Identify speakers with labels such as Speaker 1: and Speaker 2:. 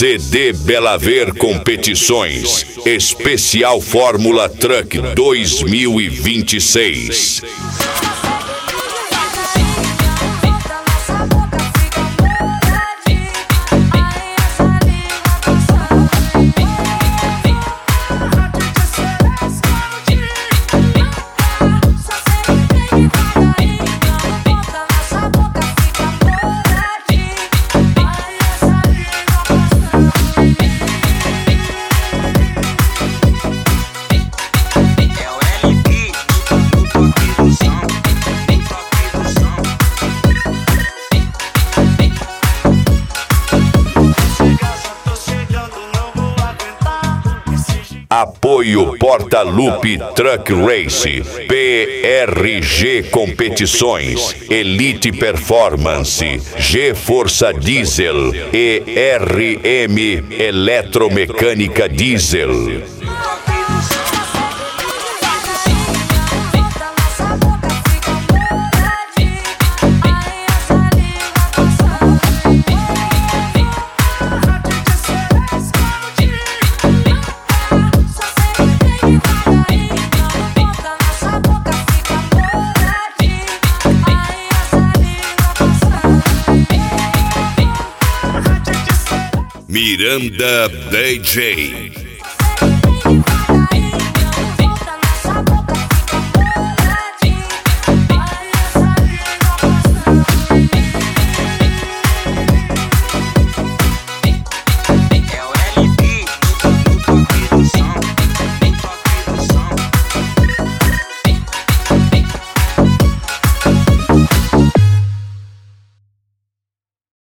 Speaker 1: CD Belaver Competições, especial Fórmula Truck 2026. Apoio Porta-Lupe Truck Race, PRG Competições, Elite Performance, G Força Diesel e RM Eletromecânica Diesel. Miranda DJ.